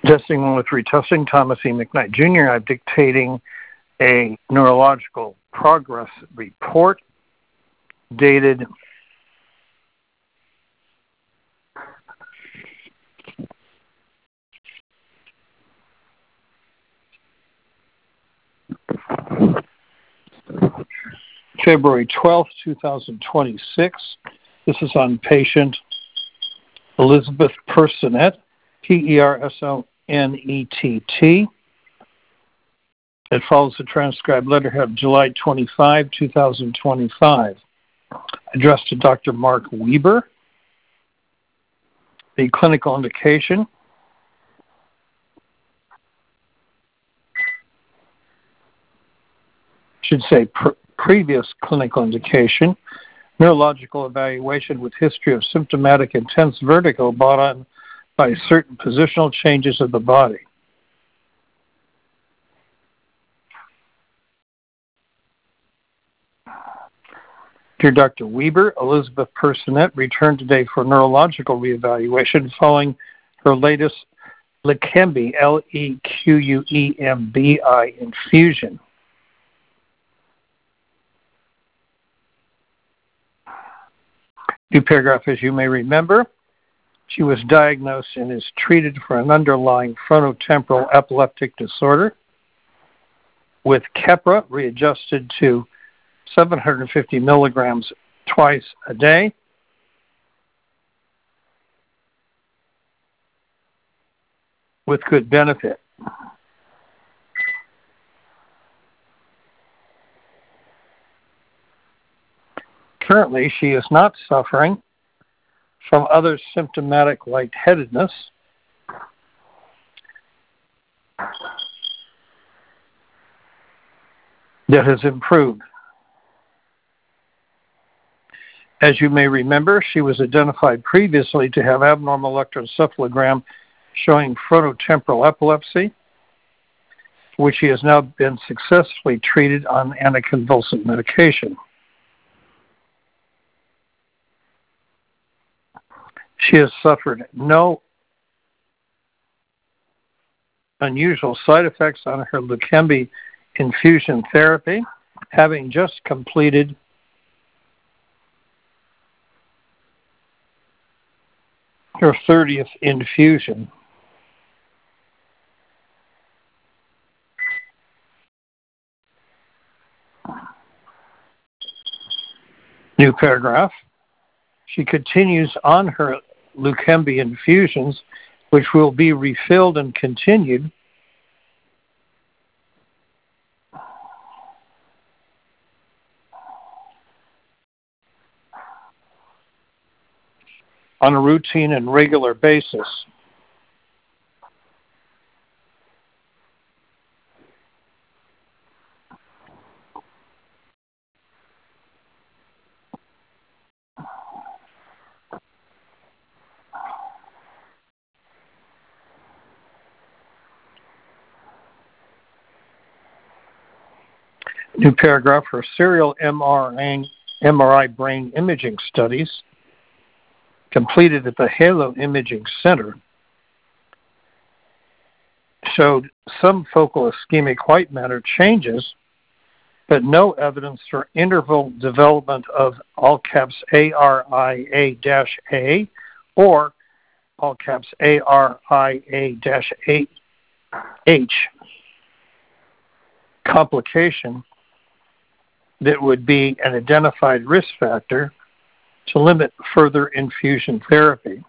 Testing 1 with retesting, Thomas E. McKnight Jr. I'm dictating a neurological progress report dated February 12th, 2026. This is on patient Elizabeth Personett, Personett. It follows the transcribed letterhead July 25, 2025. Addressed to Dr. Mark Weber. The clinical indication. Should say previous clinical indication. Neurological evaluation with history of symptomatic intense vertigo brought on by certain positional changes of the body. Dear Dr. Weber, Elizabeth Personett returned today for neurological reevaluation following her latest Leqembi, Leqembi infusion. New paragraph, as you may remember, she was diagnosed and is treated for an underlying frontotemporal epileptic disorder with Keppra readjusted to 750 milligrams twice a day. With good benefit. Currently, she is not suffering from other symptomatic lightheadedness, that has improved. As you may remember, she was identified previously to have abnormal electroencephalogram showing frontotemporal epilepsy, for which she has now been successfully treated on anticonvulsant medication. She has suffered no unusual side effects on her Leqembi infusion therapy, having just completed her 30th infusion. New paragraph. She continues on her Leqembi infusions, which will be refilled and continued on a routine and regular basis. New paragraph, her serial MRI brain imaging studies completed at the Halo Imaging Center showed some focal ischemic white matter changes, but no evidence for interval development of all caps ARIA-A or all caps ARIA-H complication that would be an identified risk factor to limit further infusion therapy.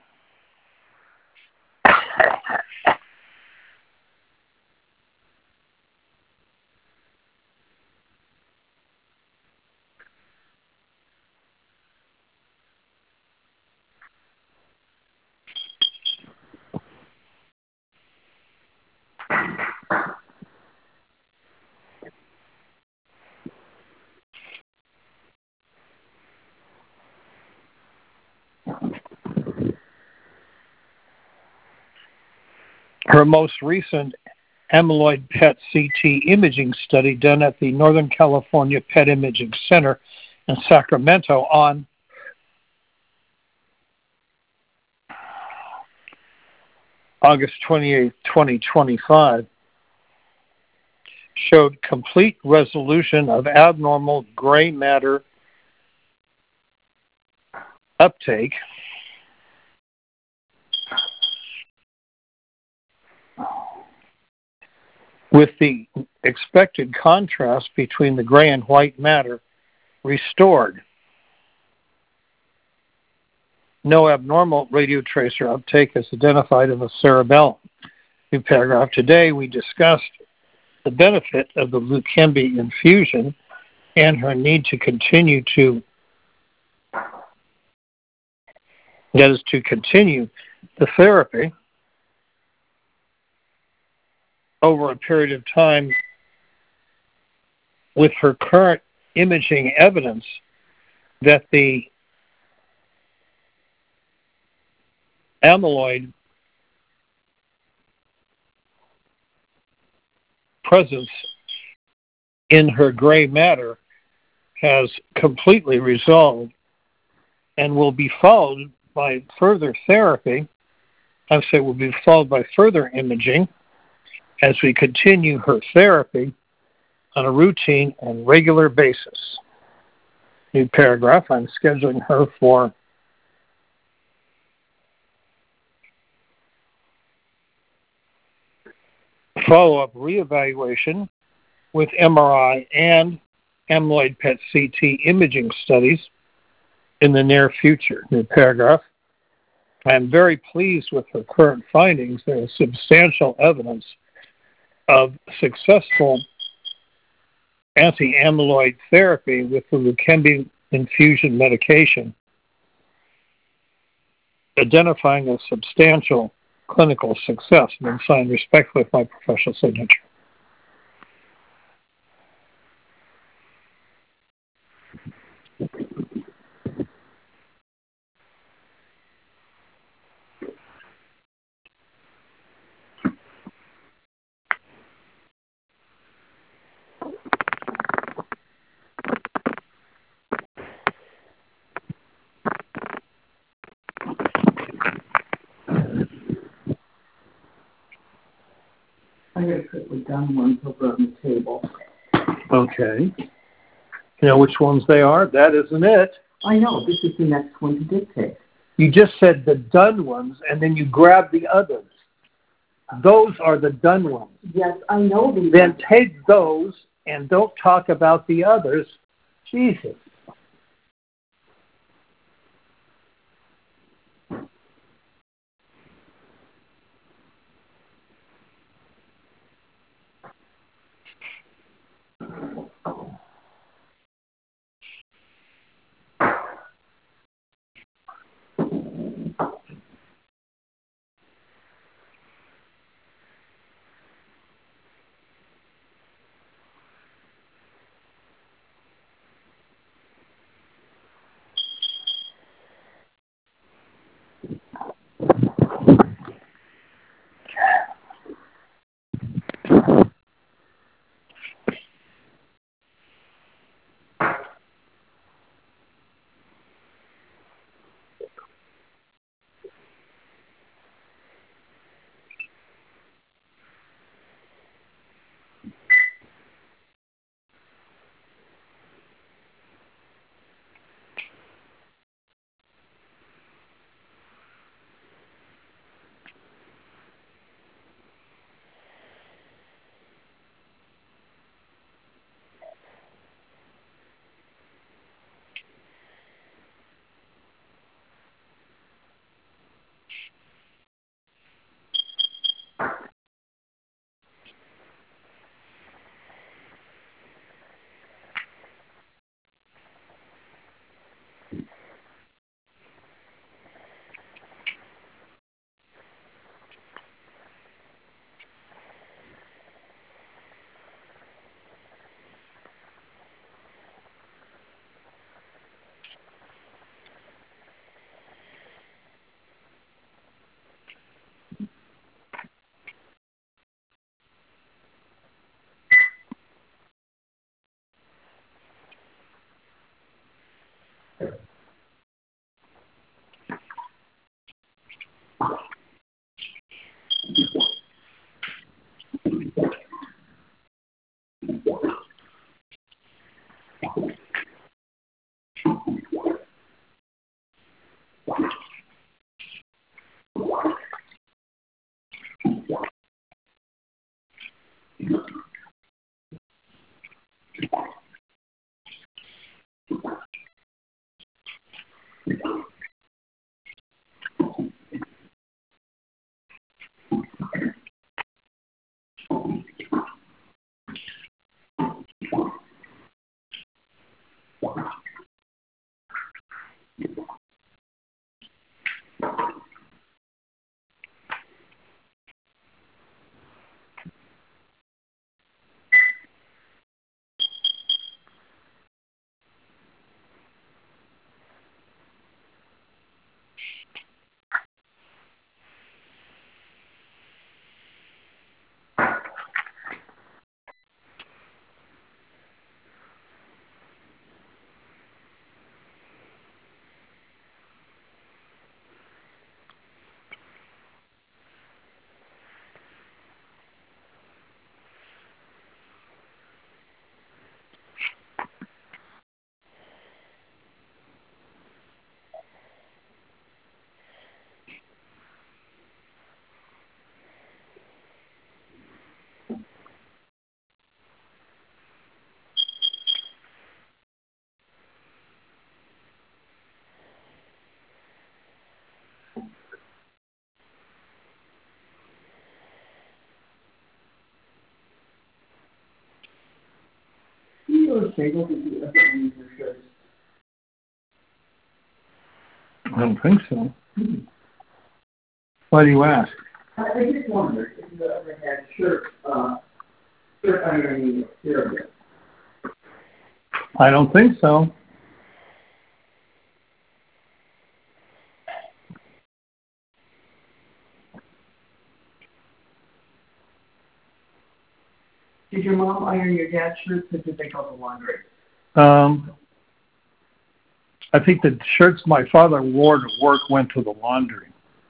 Her most recent amyloid PET CT imaging study done at the Northern California PET Imaging Center in Sacramento on August 28, 2025, showed complete resolution of abnormal gray matter uptake with the expected contrast between the gray and white matter restored. No abnormal radiotracer uptake is identified in the cerebellum. New paragraph. Today we discussed the benefit of the Leqembi infusion and her need to continue the therapy over a period of time with her current imaging evidence that the amyloid presence in her gray matter has completely resolved and will be followed by further therapy. I say will be followed by further imaging as we continue her therapy on a routine and regular basis. New paragraph. I'm scheduling her for follow-up reevaluation with MRI and amyloid PET CT imaging studies in the near future. New paragraph. I am very pleased with her current findings. There is substantial evidence of successful anti-amyloid therapy with the Leqembi infusion medication, identifying a substantial clinical success, and signed respectfully with my professional signature. I got to put the done ones over on the table. Okay. You know which ones they are? That isn't it. I know. This is the next one to dictate. You just said the done ones, and then you grabbed the others. Those are the done ones. Yes, I know these. Then take those and don't talk about the others. Jesus. I don't think so. Why do you ask? I just wondered if you ever had shirt ironing experience. I don't think so. Did your mom iron your dad's shirts, or did they go to laundry? I think the shirts my father wore to work went to the laundry.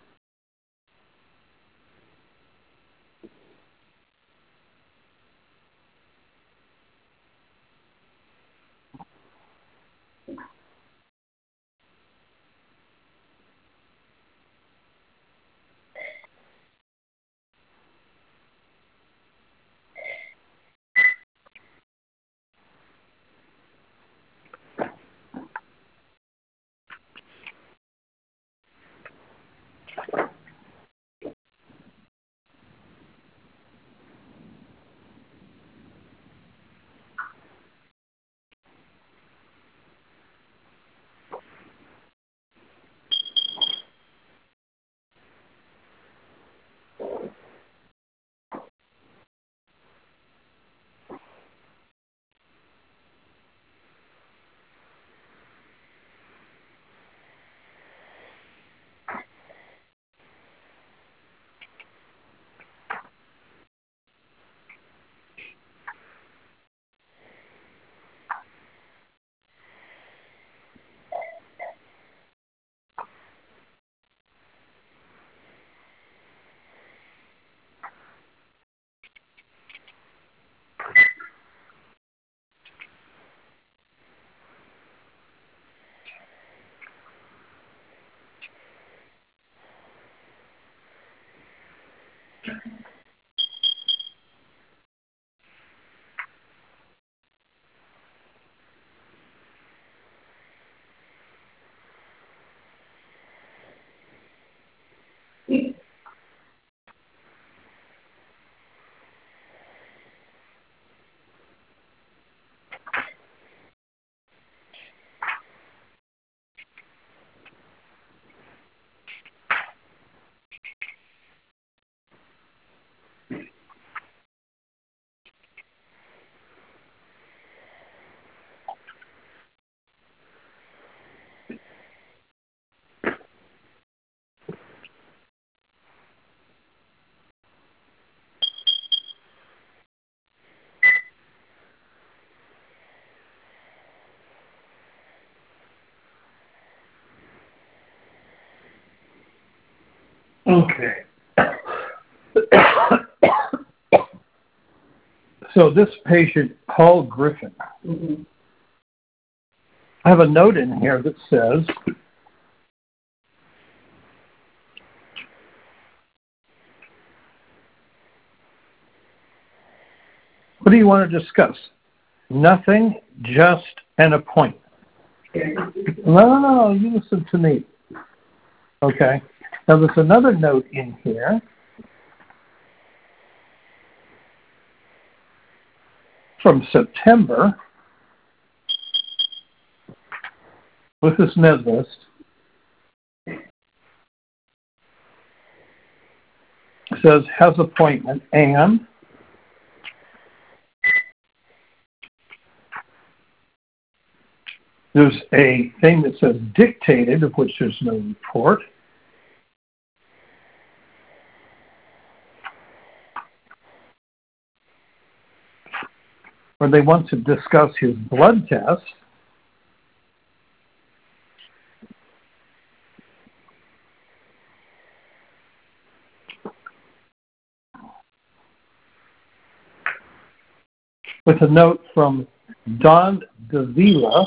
Okay. So this patient, Paul Griffin, I have a note in here that says, what do you want to discuss? Nothing, just an appointment. No, you listen to me. Okay. Now there's another note in here. From September, with this med list. It says, has appointment, and there's a thing that says dictated, of which there's no report. Where they want to discuss his blood test. With a note from Don Davila.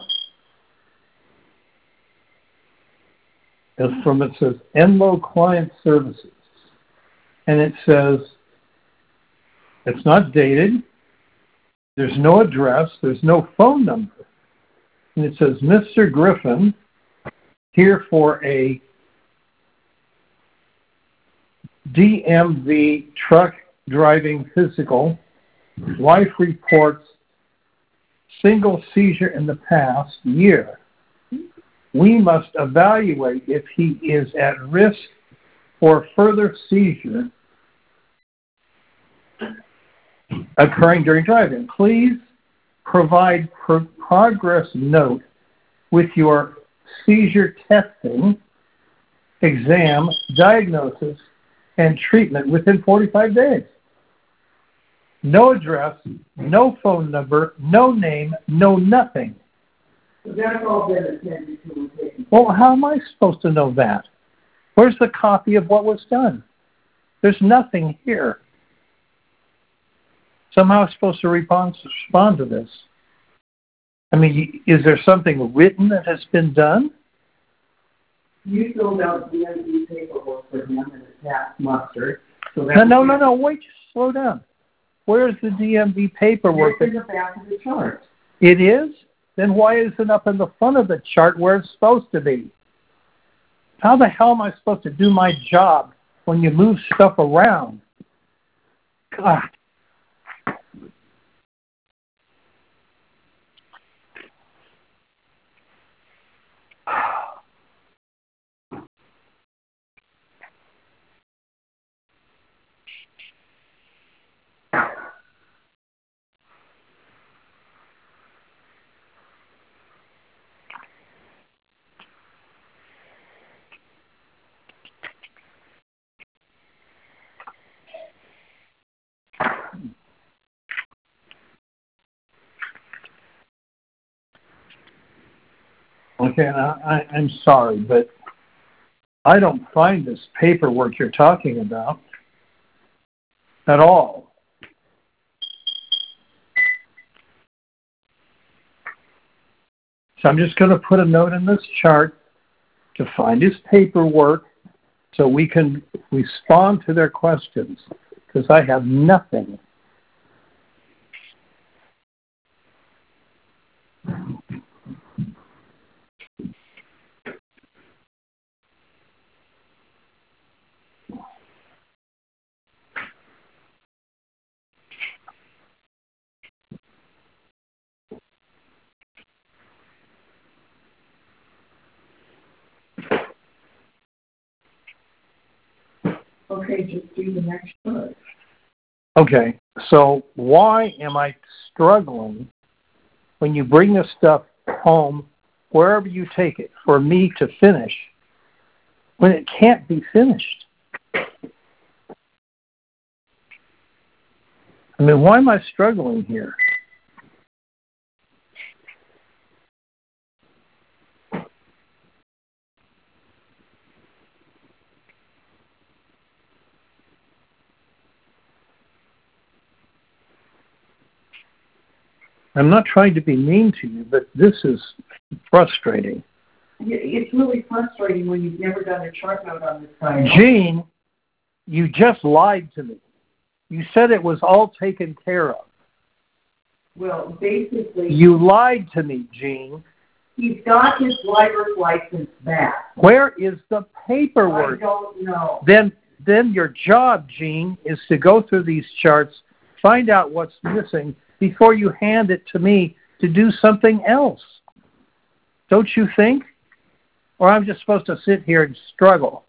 It says Enlo Client Services. And it says, it's not dated. There's no address. There's no phone number. And it says, Mr. Griffin, here for a DMV truck driving physical. Wife reports single seizure in the past year. We must evaluate if he is at risk for further seizure occurring during driving. Please provide progress note with your seizure testing, exam, diagnosis, and treatment within 45 days. No address, no phone number, no name, no nothing. That's all been attended to. Well, how am I supposed to know that? Where's the copy of what was done? There's nothing here. Somehow I'm supposed to respond to this. I mean, is there something written that has been done? You filled out the DMV paperwork for him and attached mustard. So No, wait, just slow down. Where's the DMV paperwork? It's in the back of the chart. It is? Then why isn't it up in the front of the chart where it's supposed to be? How the hell am I supposed to do my job when you move stuff around? God. Okay, I'm sorry, but I don't find this paperwork you're talking about at all. So I'm just going to put a note in this chart to find his paperwork so we can respond to their questions, because I have nothing. Okay, just do the next one. Okay, so why am I struggling when you bring this stuff home, wherever you take it, for me to finish, when it can't be finished? I mean, why am I struggling here? I'm not trying to be mean to you, but this is Frustrating. It's really frustrating when you've never done a chart note on this kind. Jean, you just lied to me. You said it was all taken care of. Well, basically... You lied to me, Jean. He's got his driver's license back. Where is the paperwork? I don't know. Then your job, Jean, is to go through these charts, find out what's missing before you hand it to me to do something else. Don't you think? Or I'm just supposed to sit here and struggle.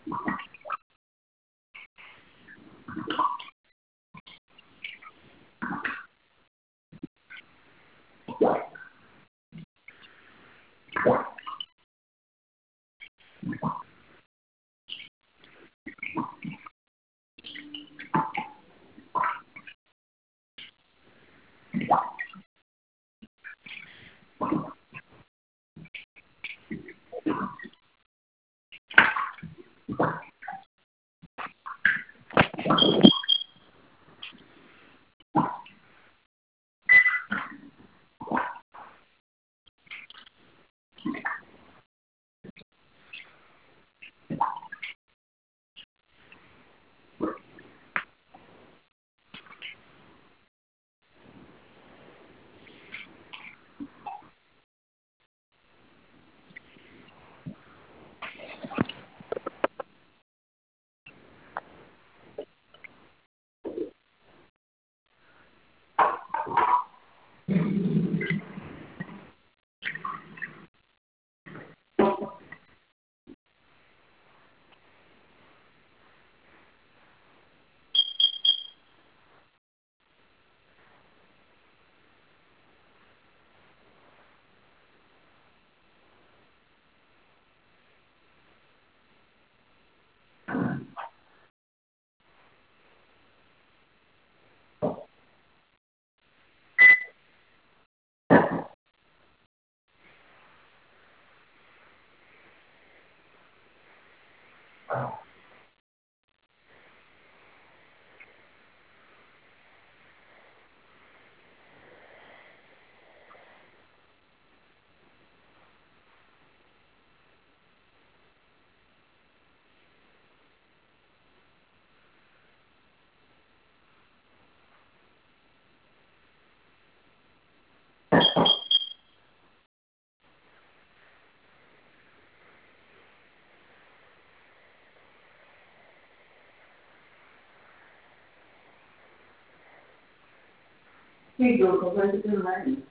Hey Google, when's it gonna rain?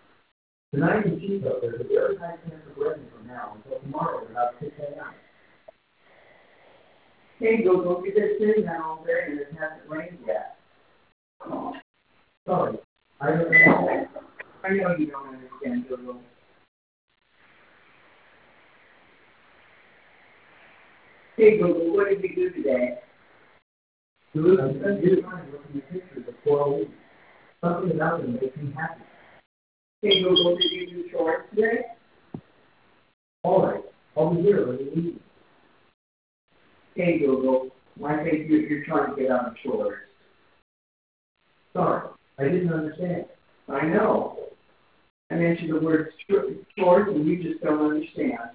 Tonight in Chico, there's a very high chance of rain from now until tomorrow at about 6 a.m. Hey Google, you've been sitting there all day and it hasn't rained yet. Sorry, I don't know. I know you don't understand Google. Hey Google, what did you do today? Dude, I spent your time looking at pictures of coral reefs. Something about them makes me happy. Hey Google, did you do chores today? All right, I'll be here when you leave. Hey Google, why think you're trying to get out of chores? Sorry, I didn't understand. I know. I mentioned the word chores and you just don't understand.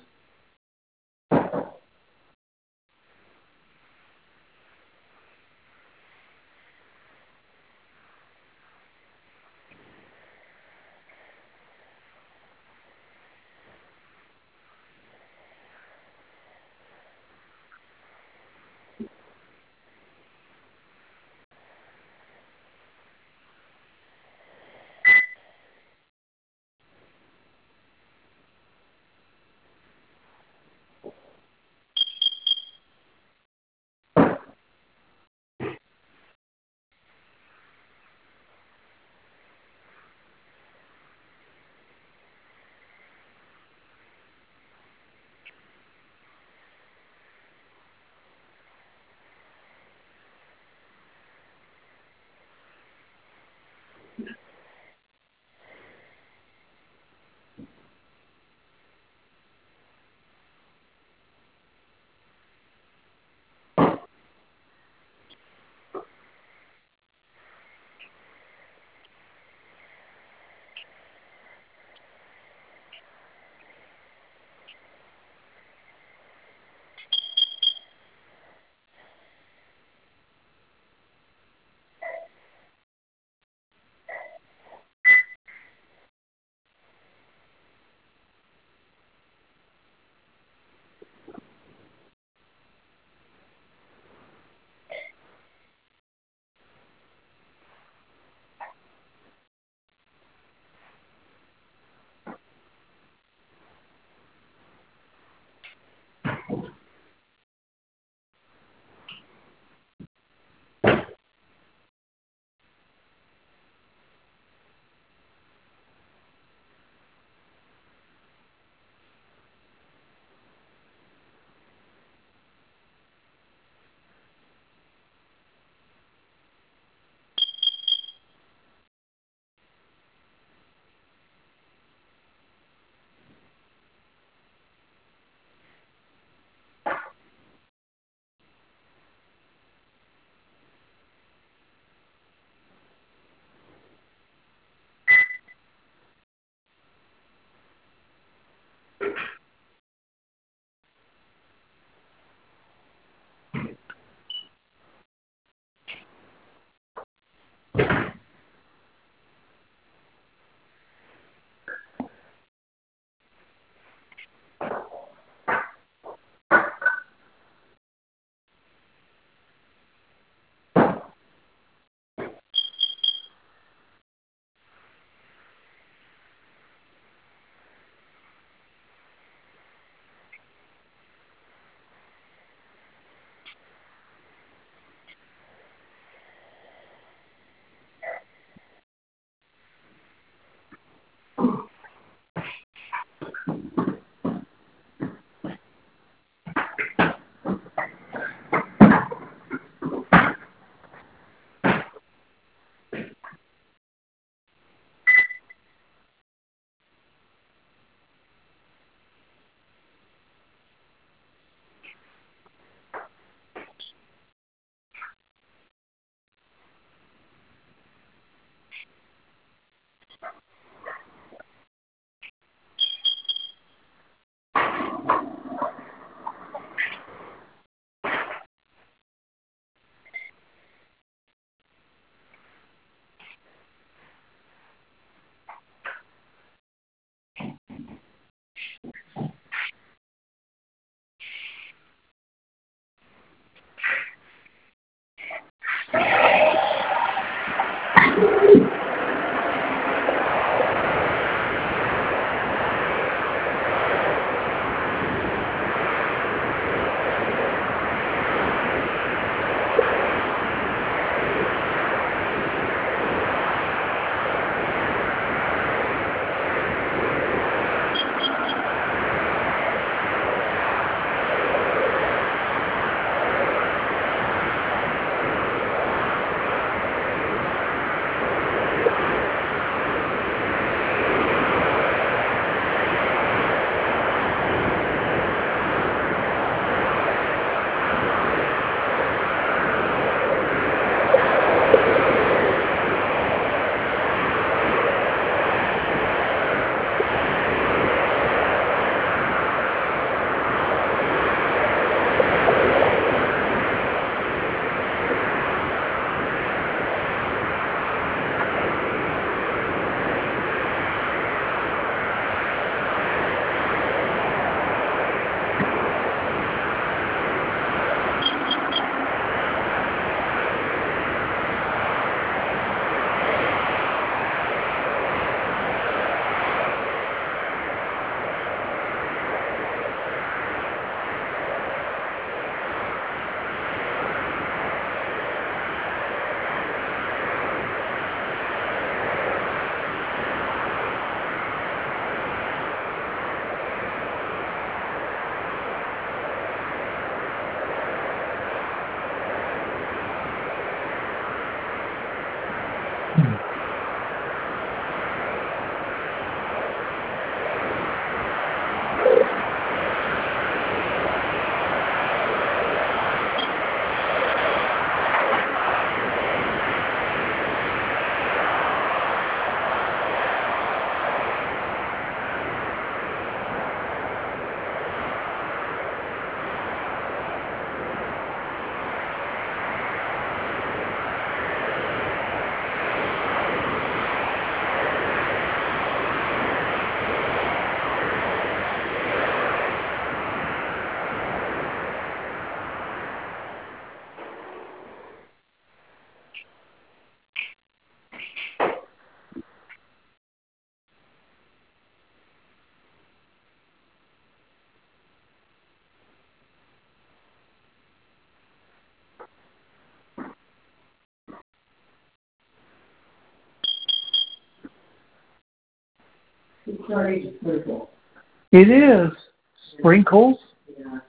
It's starting to sprinkle. It is. Sprinkles. Yeah.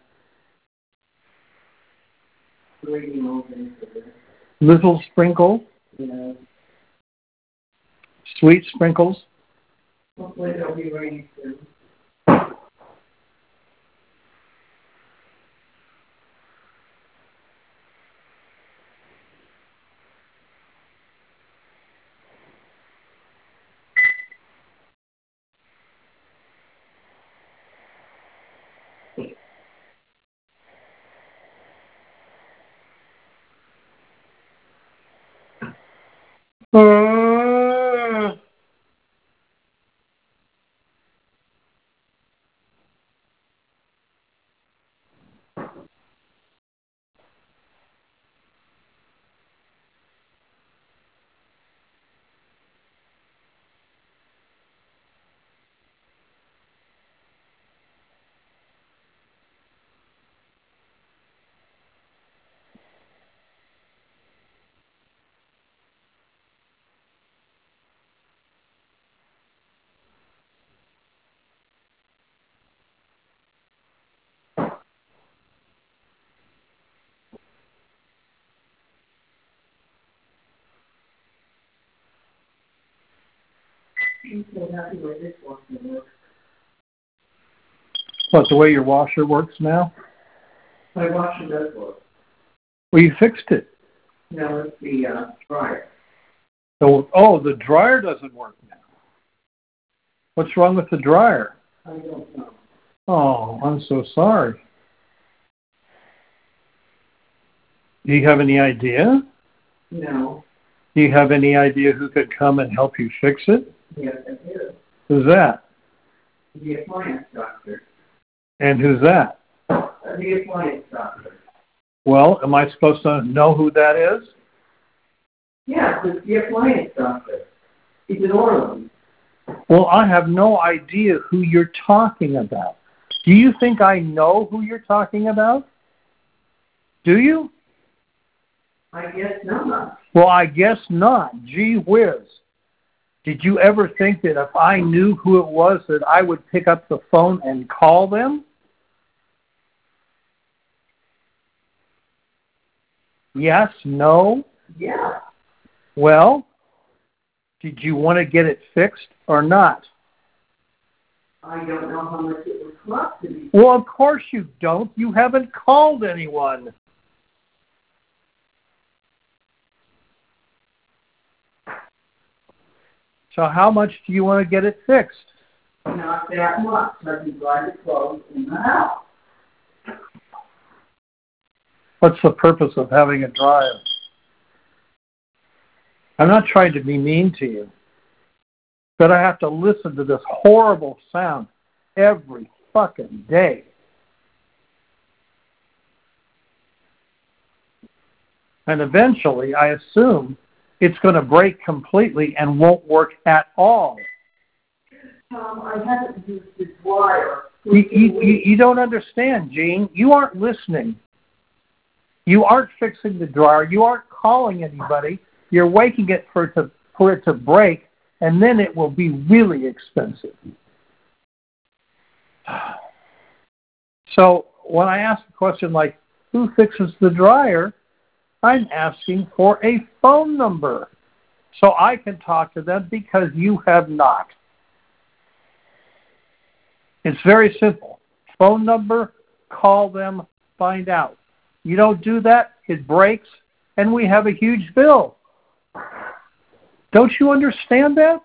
Bleeding over into this. Little sprinkles. Yeah. Sweet sprinkles. Hopefully it'll be raining soon. I'm so happy with this one. What, the way your washer works now? My washer does work. Well, you fixed it. No, it's the dryer. Oh, the dryer doesn't work now. What's wrong with the dryer? I don't know. Oh, I'm so sorry. Do you have any idea? No. Do you have any idea who could come and help you fix it? Yes, I do. Who's that? The appliance doctor. And who's that? The appliance doctor. Well, am I supposed to know who that is? Yes, it's the appliance doctor. He's in Orland. Well, I have no idea who you're talking about. Do you think I know who you're talking about? Do you? I guess not. Well, I guess not. Gee whiz. Did you ever think that if I knew who it was that I would pick up the phone and call them? Yes? No? Yeah. Well, did you want to get it fixed or not? I don't know how much it would cost to be. Well, of course you don't. You haven't called anyone. So how much do you want to get it fixed? Not that much. I can buy the clothes in the house. What's the purpose of having a dryer? I'm not trying to be mean to you, but I have to listen to this horrible sound every fucking day. And eventually, I assume, it's going to break completely and won't work at all. I haven't used the dryer. You don't understand, Gene. You aren't listening. You aren't fixing the dryer. You aren't calling anybody. You're waiting it for it to break, and then it will be really expensive. So when I ask a question like, who fixes the dryer, I'm asking for a phone number so I can talk to them because you have not. It's very simple. Phone number, call them, find out. You don't do that, it breaks, and we have a huge bill. Don't you understand that?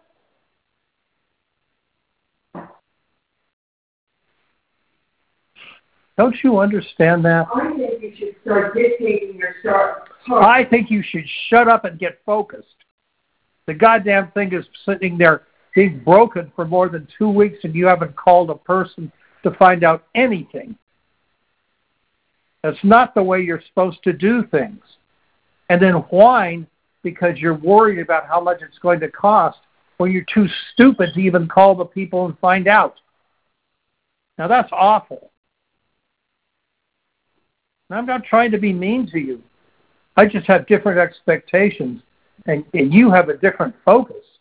Don't you understand that? I think you should start dictating your start. I think you should shut up and get focused. The goddamn thing is sitting there being broken for more than 2 weeks and you haven't called a person to find out anything. That's not the way you're supposed to do things. And then whine because you're worried about how much it's going to cost when you're too stupid to even call the people and find out. Now that's awful. And I'm not trying to be mean to you. I just have different expectations, and you have a different focus.